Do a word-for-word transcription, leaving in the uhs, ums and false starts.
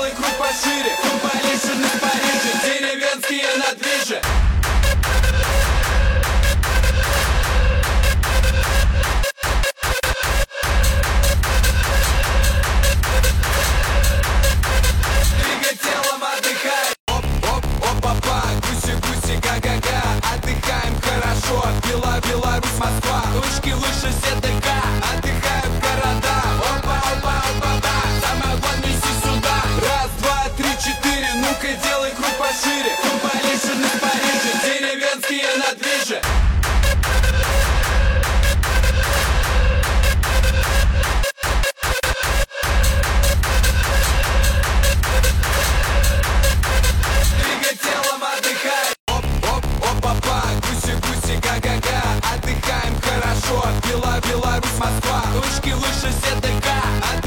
делай круг пошире. Compilation из Парижа, деревенские на движе. Двигай телом, отдыхай. Оп, оп, оп, папа, гуси, гуси, га-га-га. Отдыхаем хорошо, Бела, Беларусь, Москва. Точки выше СТК, отдыхаем в города. Опа, опа, опа, да, самогон неси сюда. Раз, два, три, четыре, ну-ка делай круг пошире. Compilation из Парижа, деревенские на движе. Двигай телом, отдыхай. Оп, оп, оп, папа, гуси, гуси, га-га-га. Отдыхаем хорошо, Бела, Беларусь, Москва. Точки выше СТК,